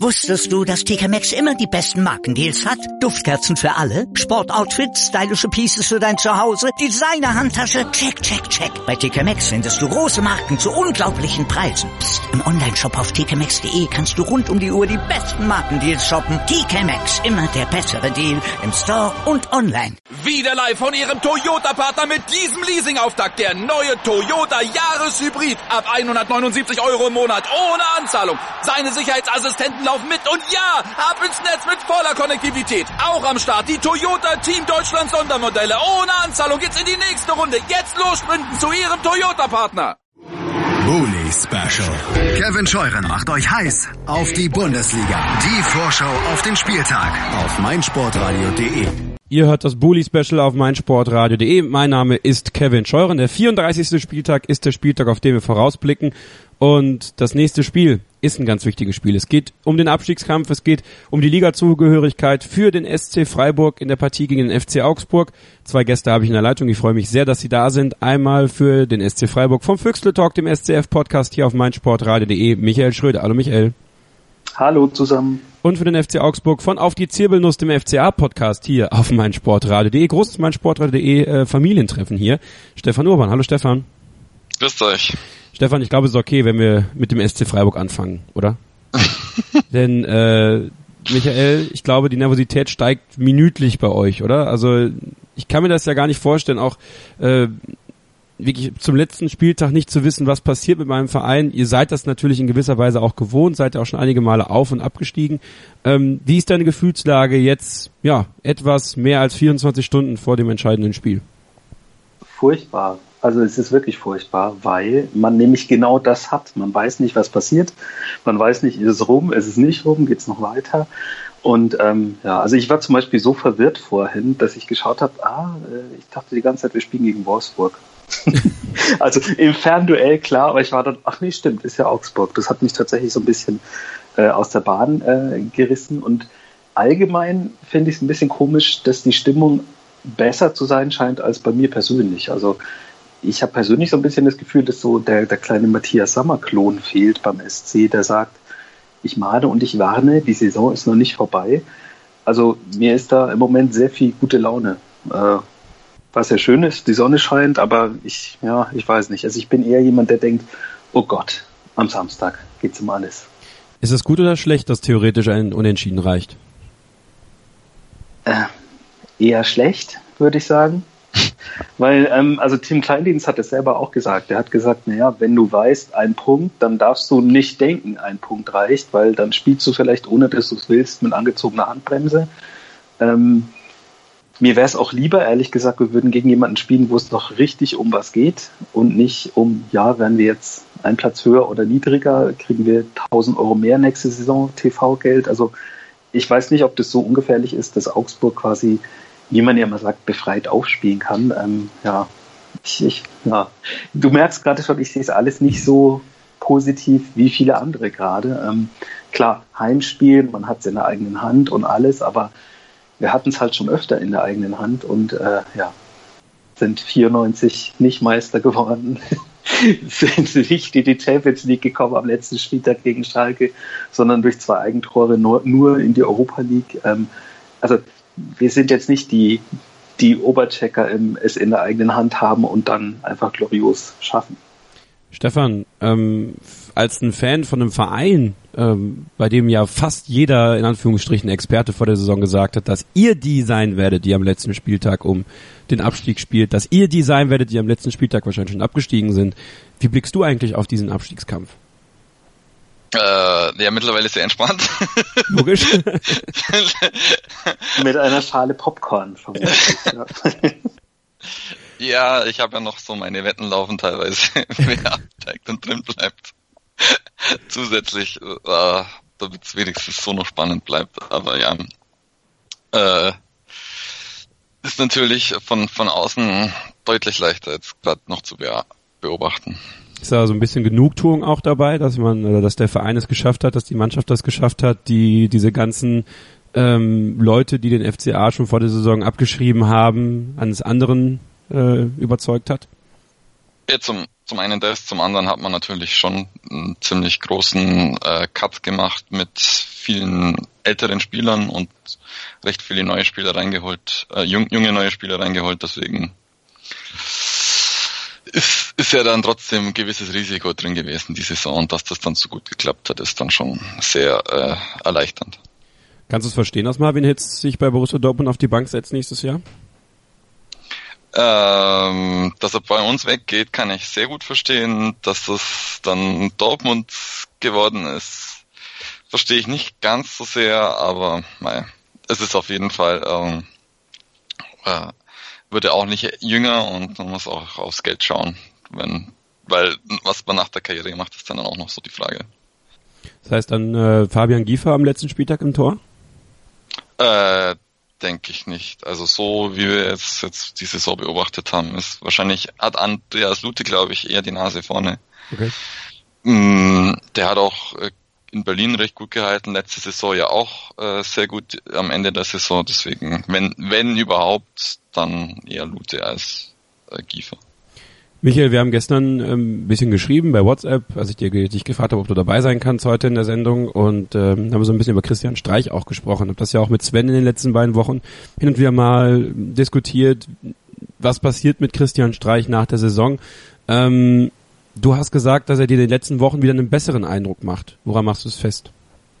Wusstest du, dass TK Maxx immer die besten Markendeals hat? Duftkerzen für alle, Sportoutfits, stylische Pieces für dein Zuhause, Designer-Handtasche, check, check, check. Bei TK Maxx findest du große Marken zu unglaublichen Preisen. Psst. Im Onlineshop auf tkmaxx.de kannst du rund um die Uhr die besten Markendeals shoppen. TK Maxx, immer der bessere Deal im Store und online. Wieder live von Ihrem Toyota-Partner mit diesem Leasing-Auftakt. Der neue Toyota Jahreshybrid. Ab 179 € im Monat. Ohne Anzahlung. Seine Sicherheitsassistenten laufen mit. Und ja, ab ins Netz mit voller Konnektivität. Auch am Start die Toyota Team Deutschland Sondermodelle. Ohne Anzahlung geht's in die nächste Runde. Jetzt los sprinten zu Ihrem Toyota-Partner. Bully Special. Kevin Scheuren macht euch heiß auf die Bundesliga. Die Vorschau auf den Spieltag auf meinsportradio.de. Ihr hört das Bully-Special auf meinsportradio.de. Mein Name ist Kevin Scheuren. Der 34. Spieltag ist der Spieltag, auf den wir vorausblicken. Und das nächste Spiel ist ein ganz wichtiges Spiel. Es geht um den Abstiegskampf, es geht um die Ligazugehörigkeit für den SC Freiburg in der Partie gegen den FC Augsburg. 2 Gäste habe ich in der Leitung. Ich freue mich sehr, dass sie da sind. Einmal für den SC Freiburg vom Füchsle Talk, dem SCF-Podcast hier auf meinsportradio.de. Michael Schröder. Hallo Michael. Hallo zusammen. Und für den FC Augsburg von Auf die Zirbelnuss, dem FCA-Podcast hier auf meinsportradio.de. Großes meinsportradio.de Familientreffen hier. Stefan Urban. Hallo Stefan. Grüßt euch. Stefan, ich glaube, es ist okay, wenn wir mit dem SC Freiburg anfangen, oder? Denn, Michael, ich glaube, die Nervosität steigt minütlich bei euch, oder? Also, ich kann mir das ja gar nicht vorstellen, auch wirklich zum letzten Spieltag nicht zu wissen, was passiert mit meinem Verein. Ihr seid das natürlich in gewisser Weise auch gewohnt, seid ja auch schon einige Male auf- und abgestiegen. Wie ist deine Gefühlslage jetzt, ja, etwas mehr als 24 Stunden vor dem entscheidenden Spiel? Furchtbar. Also es ist wirklich furchtbar, weil man nämlich genau das hat. Man weiß nicht, was passiert. Man weiß nicht, ist es rum, ist es nicht rum, geht es noch weiter. Und also ich war zum Beispiel so verwirrt vorhin, dass ich geschaut habe, ich dachte die ganze Zeit, wir spielen gegen Wolfsburg. Also im Fernduell, klar, aber ich war dann, ach nee, stimmt, ist ja Augsburg. Das hat mich tatsächlich so ein bisschen aus der Bahn gerissen. Und allgemein finde ich es ein bisschen komisch, dass die Stimmung besser zu sein scheint als bei mir persönlich. Also ich habe persönlich so ein bisschen das Gefühl, dass so der kleine Matthias Sammer-Klon fehlt beim SC, der sagt, ich mahne und ich warne, die Saison ist noch nicht vorbei. Also mir ist da im Moment sehr viel gute Laune. Was ja schön ist, die Sonne scheint, aber ich weiß nicht. Also ich bin eher jemand, der denkt, oh Gott, am Samstag geht's um alles. Ist es gut oder schlecht, dass theoretisch ein Unentschieden reicht? Eher schlecht, würde ich sagen. Weil, also Tim Kleindienst hat es selber auch gesagt. Er hat gesagt, naja, wenn du weißt, ein Punkt, dann darfst du nicht denken, ein Punkt reicht, weil dann spielst du vielleicht, ohne dass du es willst, mit angezogener Handbremse. Mir wäre es auch lieber, ehrlich gesagt, wir würden gegen jemanden spielen, wo es noch richtig um was geht und nicht um, ja, werden wir jetzt einen Platz höher oder niedriger, kriegen wir 1.000 € mehr nächste Saison TV-Geld. Also ich weiß nicht, ob das so ungefährlich ist, dass Augsburg quasi, wie man ja immer sagt, befreit aufspielen kann. Du merkst gerade schon, ich sehe es alles nicht so positiv wie viele andere gerade. Klar, Heimspiel, man hat es in der eigenen Hand und alles, aber wir hatten es halt schon öfter in der eigenen Hand und sind 94 nicht Meister geworden, sind nicht in die Champions League gekommen am letzten Spieltag gegen Schalke, sondern durch 2 Eigentore nur in die Europa League. Also wir sind jetzt nicht die Oberchecker es in der eigenen Hand haben und dann einfach glorios schaffen. Stefan, als ein Fan von einem Verein, bei dem ja fast jeder, in Anführungsstrichen, Experte vor der Saison gesagt hat, dass ihr die sein werdet, die am letzten Spieltag um den Abstieg spielt, dass ihr die sein werdet, die am letzten Spieltag wahrscheinlich schon abgestiegen sind. Wie blickst du eigentlich auf diesen Abstiegskampf? Ja, mittlerweile sehr entspannt. Logisch. Mit einer Schale Popcorn. Ja, ich habe ja noch so meine Wetten laufen teilweise, wer absteigt und drin bleibt. Zusätzlich, damit es wenigstens so noch spannend bleibt. Aber ja, ist natürlich von außen deutlich leichter jetzt gerade noch zu beobachten. Ist da so ein bisschen Genugtuung auch dabei, dass der Verein es geschafft hat, dass die Mannschaft das geschafft hat, diese ganzen Leute, die den FCA schon vor der Saison abgeschrieben haben, eines anderen überzeugt hat? Ja, zum einen das, zum anderen hat man natürlich schon einen ziemlich großen Cut gemacht mit vielen älteren Spielern und recht viele neue Spieler reingeholt, junge neue Spieler reingeholt, deswegen ist ja dann trotzdem ein gewisses Risiko drin gewesen, die Saison, und dass das dann so gut geklappt hat, ist dann schon sehr erleichternd. Kannst du es verstehen, dass Marvin Hitz sich bei Borussia Dortmund auf die Bank setzt nächstes Jahr? Dass er bei uns weggeht, kann ich sehr gut verstehen. Dass das dann Dortmund geworden ist, verstehe ich nicht ganz so sehr, aber es ist auf jeden Fall, wird er auch nicht jünger und man muss auch aufs Geld schauen, weil was man nach der Karriere macht, ist dann auch noch so die Frage. Das heißt dann Fabian Giefer am letzten Spieltag im Tor? Denke ich nicht. Also so wie wir jetzt die Saison beobachtet haben, ist wahrscheinlich hat Andreas Lute, glaube ich, eher die Nase vorne. Okay. Der hat auch in Berlin recht gut gehalten, letzte Saison ja auch sehr gut am Ende der Saison, deswegen, wenn überhaupt, dann eher Lute als Giefer. Michael, wir haben gestern ein bisschen geschrieben bei WhatsApp, als ich dich gefragt habe, ob du dabei sein kannst heute in der Sendung, und haben wir so ein bisschen über Christian Streich auch gesprochen. Ich habe das ja auch mit Sven in den letzten beiden Wochen hin und wieder mal diskutiert, was passiert mit Christian Streich nach der Saison. Du hast gesagt, dass er dir in den letzten Wochen wieder einen besseren Eindruck macht. Woran machst du es fest?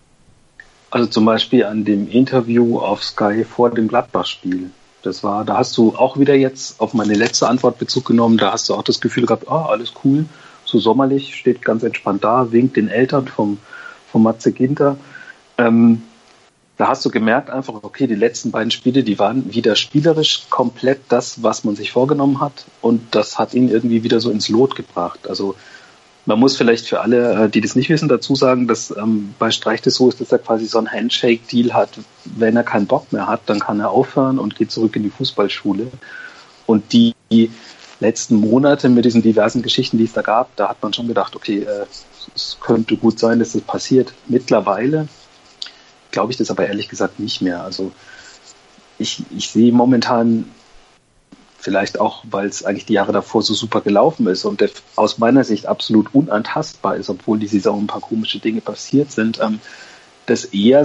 Also zum Beispiel an dem Interview auf Sky vor dem Gladbach-Spiel. Da hast du auch wieder jetzt auf meine letzte Antwort Bezug genommen, da hast du auch das Gefühl gehabt, alles cool, so sommerlich, steht ganz entspannt da, winkt den Eltern vom Matze Ginter. Da hast du gemerkt einfach, okay, die letzten beiden Spiele, die waren wieder spielerisch komplett das, was man sich vorgenommen hat, und das hat ihn irgendwie wieder so ins Lot gebracht. Also man muss vielleicht für alle, die das nicht wissen, dazu sagen, dass bei Streich das so ist, dass er quasi so ein Handshake-Deal hat. Wenn er keinen Bock mehr hat, dann kann er aufhören und geht zurück in die Fußballschule. Und die letzten Monate mit diesen diversen Geschichten, die es da gab, da hat man schon gedacht, okay, es könnte gut sein, dass das passiert. Mittlerweile glaube ich das aber ehrlich gesagt nicht mehr. Also ich sehe momentan, vielleicht auch, weil es eigentlich die Jahre davor so super gelaufen ist und der aus meiner Sicht absolut unantastbar ist, obwohl die Saison ein paar komische Dinge passiert sind, dass er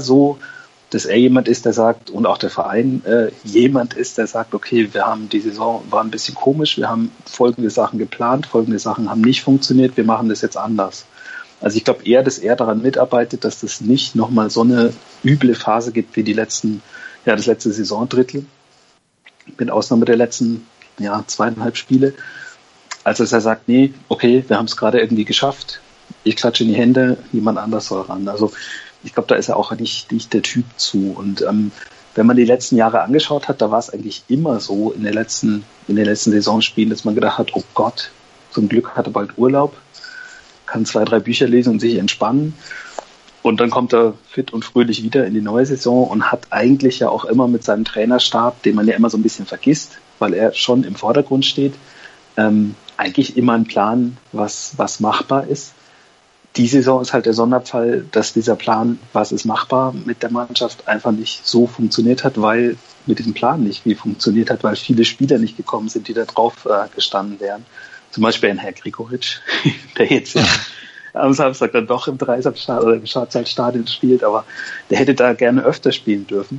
jemand ist, der sagt, und auch der Verein jemand ist, der sagt, okay, die Saison war ein bisschen komisch, wir haben folgende Sachen geplant, folgende Sachen haben nicht funktioniert, wir machen das jetzt anders. Also ich glaube eher, dass er daran mitarbeitet, dass das nicht nochmal so eine üble Phase gibt wie das letzte Saisondrittel, mit Ausnahme der letzten 2,5 Spiele. Also dass er sagt, nee, okay, wir haben es gerade irgendwie geschafft, ich klatsche in die Hände, niemand anders soll ran. Also ich glaube, da ist er auch nicht der Typ zu. Und wenn man die letzten Jahre angeschaut hat, da war es eigentlich immer so in den letzten Saisonspielen, dass man gedacht hat, oh Gott, zum Glück hat er bald Urlaub, kann 2, 3 Bücher lesen und sich entspannen. Und dann kommt er fit und fröhlich wieder in die neue Saison und hat eigentlich ja auch immer mit seinem Trainerstab, den man ja immer so ein bisschen vergisst, weil er schon im Vordergrund steht, eigentlich immer einen Plan, was machbar ist. Die Saison ist halt der Sonderfall, dass dieser Plan, was ist machbar mit der Mannschaft, einfach nicht so funktioniert hat, weil mit diesem Plan nicht viel funktioniert hat, weil viele Spieler nicht gekommen sind, die da drauf gestanden wären. Zum Beispiel ein Herr Gregoritsch, der jetzt am Samstag dann doch im Dreisamstadion oder im Schwarzwaldstadion spielt, aber der hätte da gerne öfter spielen dürfen.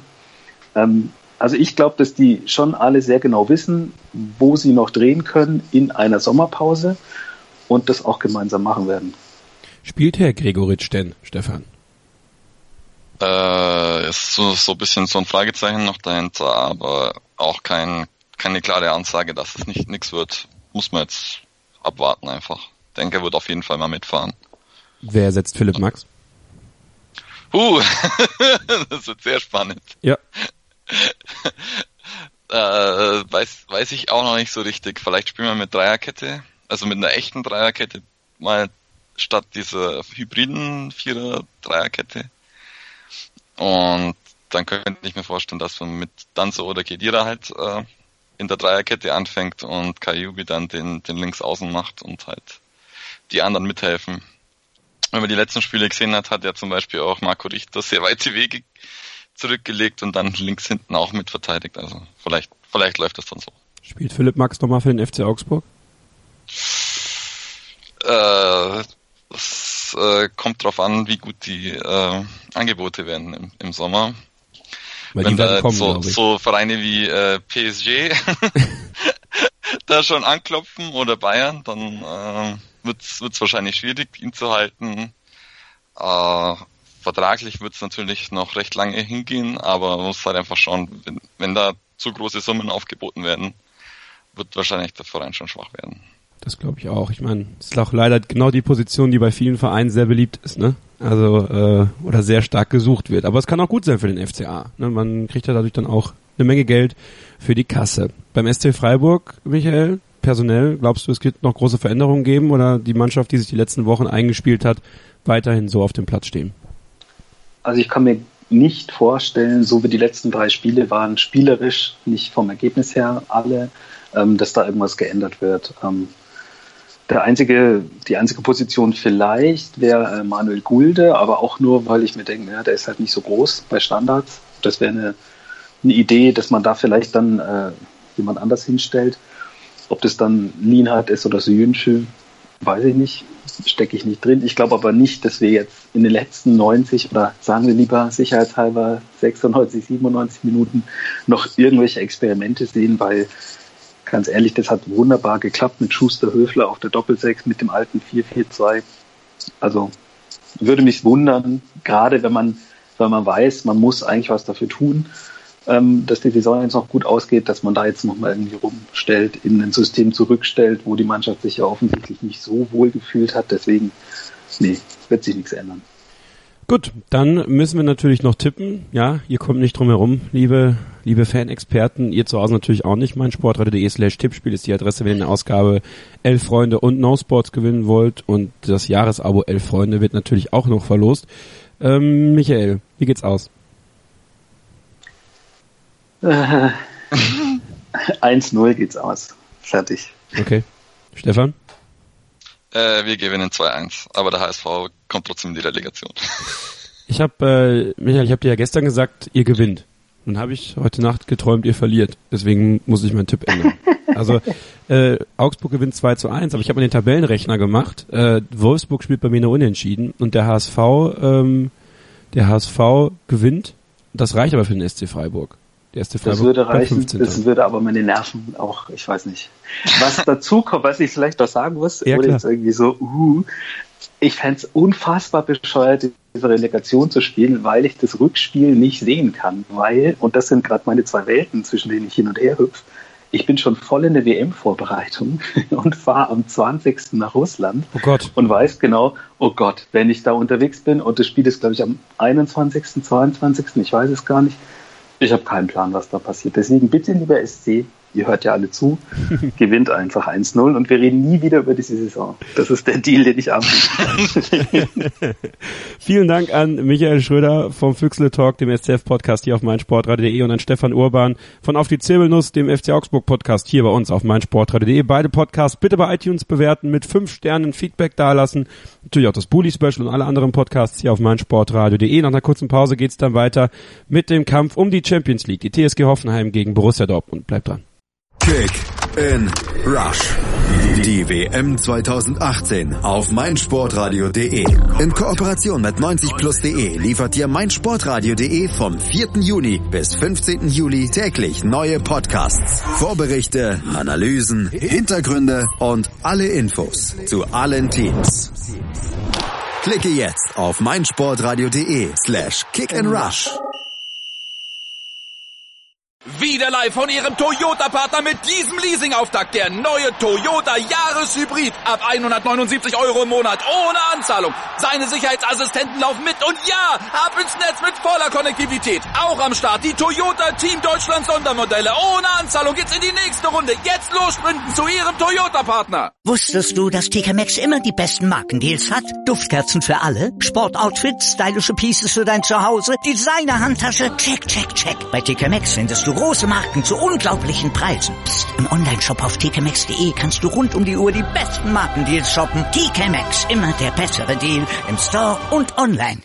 Also ich glaube, dass die schon alle sehr genau wissen, wo sie noch drehen können in einer Sommerpause und das auch gemeinsam machen werden. Spielt Herr Gregoritsch denn, Stefan? Ist so ein bisschen so ein Fragezeichen noch dahinter, aber auch keine klare Ansage, dass es nichts wird. Muss man jetzt abwarten einfach. Ich denke, er wird auf jeden Fall mal mitfahren. Wer ersetzt Philipp Max? Das wird sehr spannend. Ja. Weiß ich auch noch nicht so richtig. Vielleicht spielen wir mit Dreierkette, also mit einer echten Dreierkette mal statt dieser hybriden Vierer-Dreierkette. Und dann könnte ich mir vorstellen, dass man mit Danzo oder Khedira halt in der Dreierkette anfängt und Kajubi dann den Linksaußen macht und halt die anderen mithelfen. Wenn man die letzten Spiele gesehen hat, hat ja zum Beispiel auch Marco Richter sehr weite Wege zurückgelegt und dann links hinten auch mitverteidigt. Also vielleicht läuft das dann so. Spielt Philipp Max nochmal für den FC Augsburg? Das kommt drauf an, wie gut die Angebote werden im Sommer. Weil wenn da kommen, so Vereine wie PSG da schon anklopfen oder Bayern, dann wird's wahrscheinlich schwierig, ihn zu halten. Vertraglich wird's natürlich noch recht lange hingehen, aber man muss halt einfach schauen, wenn da zu große Summen aufgeboten werden, wird wahrscheinlich der Verein schon schwach werden. Das glaube ich auch. Ich meine, es ist auch leider genau die Position, die bei vielen Vereinen sehr beliebt ist, ne? Also, oder sehr stark gesucht wird. Aber es kann auch gut sein für den FCA. Ne? Man kriegt ja dadurch dann auch eine Menge Geld für die Kasse. Beim SC Freiburg, Michael, personell, glaubst du, es wird noch große Veränderungen geben oder die Mannschaft, die sich die letzten Wochen eingespielt hat, weiterhin so auf dem Platz stehen? Also ich kann mir nicht vorstellen, so wie die letzten 3 Spiele waren, spielerisch, nicht vom Ergebnis her alle, dass da irgendwas geändert wird. Die einzige Position vielleicht wäre Manuel Gulde, aber auch nur, weil ich mir denke, ja, der ist halt nicht so groß bei Standards. Das wäre eine Idee, dass man da vielleicht dann jemand anders hinstellt. Ob das dann Lienhardt ist oder Söyüncü, weiß ich nicht, stecke ich nicht drin. Ich glaube aber nicht, dass wir jetzt in den letzten 90 oder sagen wir lieber sicherheitshalber 96, 97 Minuten noch irgendwelche Experimente sehen, weil ganz ehrlich, das hat wunderbar geklappt mit Schuster-Höfler auf der Doppelsechs mit dem alten 4-4-2. Also würde mich wundern, gerade wenn man weiß, man muss eigentlich was dafür tun, dass die Saison jetzt noch gut ausgeht, dass man da jetzt nochmal irgendwie rumstellt, in ein System zurückstellt, wo die Mannschaft sich ja offensichtlich nicht so wohl gefühlt hat. Deswegen, wird sich nichts ändern. Gut, dann müssen wir natürlich noch tippen. Ja, ihr kommt nicht drum herum, liebe Fan-Experten. Ihr zu Hause natürlich auch nicht. meinsportradio.de/Tippspiel ist die Adresse, wenn ihr eine Ausgabe 11 Freunde und No Sports gewinnen wollt. Und das Jahresabo 11 Freunde wird natürlich auch noch verlost. Michael, wie geht's aus? 1-0 geht's aus. Fertig. Okay. Stefan? Wir gewinnen 2-1, aber der HSV kommt trotzdem in die Relegation. Michael, ich habe dir ja gestern gesagt, ihr gewinnt. Nun habe ich heute Nacht geträumt, ihr verliert. Deswegen muss ich meinen Tipp ändern. Also Augsburg gewinnt 2-1, aber ich habe mir den Tabellenrechner gemacht. Wolfsburg spielt bei mir nur unentschieden und der HSV gewinnt. Das reicht aber für den SC Freiburg. Der SC Freiburg das würde reichen, das würde aber meine Nerven auch, ich weiß nicht. Was dazu kommt, was ich vielleicht noch sagen muss, ja, oder jetzt irgendwie so, ich fände es unfassbar bescheuert, diese Relegation zu spielen, weil ich das Rückspiel nicht sehen kann, und das sind gerade meine 2 Welten, zwischen denen ich hin und her hüpfe, ich bin schon voll in der WM-Vorbereitung und fahre am 20. nach Russland. Oh Gott. Und weiß genau, oh Gott, wenn ich da unterwegs bin und das Spiel ist, glaube ich, am 21., 22., ich weiß es gar nicht, ich habe keinen Plan, was da passiert. Deswegen bitte, lieber SC, ihr hört ja alle zu, gewinnt einfach 1-0 und wir reden nie wieder über diese Saison. Das ist der Deal, den ich anbiete. Vielen Dank an Michael Schröder vom Füchsle Talk, dem SCF-Podcast hier auf meinsportradio.de und an Stefan Urban von Auf die Zirbelnuss, dem FC Augsburg-Podcast hier bei uns auf meinsportradio.de. Beide Podcasts bitte bei iTunes bewerten, mit 5 Sternen Feedback dalassen. Natürlich auch das Bully-Special und alle anderen Podcasts hier auf meinsportradio.de. Nach einer kurzen Pause geht's dann weiter mit dem Kampf um die Champions League. Die TSG Hoffenheim gegen Borussia Dortmund. Bleibt dran. Kick in Rush. Die WM 2018 auf meinsportradio.de. In Kooperation mit 90plus.de liefert dir meinsportradio.de vom 4. Juni bis 15. Juli täglich neue Podcasts, Vorberichte, Analysen, Hintergründe und alle Infos zu allen Teams. Klicke jetzt auf meinsportradio.de/kickandrush. Wieder live von Ihrem Toyota-Partner mit diesem Leasing-Auftakt. Der neue Toyota Jahreshybrid. Ab 179 € im Monat. Ohne Anzahlung. Seine Sicherheitsassistenten laufen mit. Und ja, ab ins Netz mit voller Konnektivität. Auch am Start die Toyota Team Deutschland Sondermodelle. Ohne Anzahlung geht's in die nächste Runde. Jetzt los sprinten zu Ihrem Toyota-Partner. Wusstest du, dass TK Maxx immer die besten Markendeals hat? Duftkerzen für alle, Sportoutfits, stylische Pieces für dein Zuhause, Designer-Handtasche, check, check, check. Bei TK Maxx findest du große Marken zu unglaublichen Preisen. Psst. Im Onlineshop auf tkmaxx.de kannst du rund um die Uhr die besten Markendeals shoppen. TK Maxx, immer der bessere Deal im Store und online.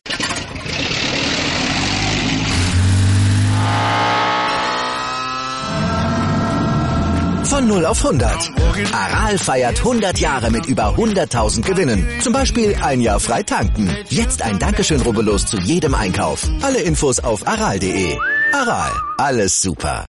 Von 0 auf 100. Aral feiert 100 Jahre mit über 100.000 Gewinnen. Zum Beispiel ein Jahr frei tanken. Jetzt ein Dankeschön, rubbellos zu jedem Einkauf. Alle Infos auf aral.de. Aral, alles super.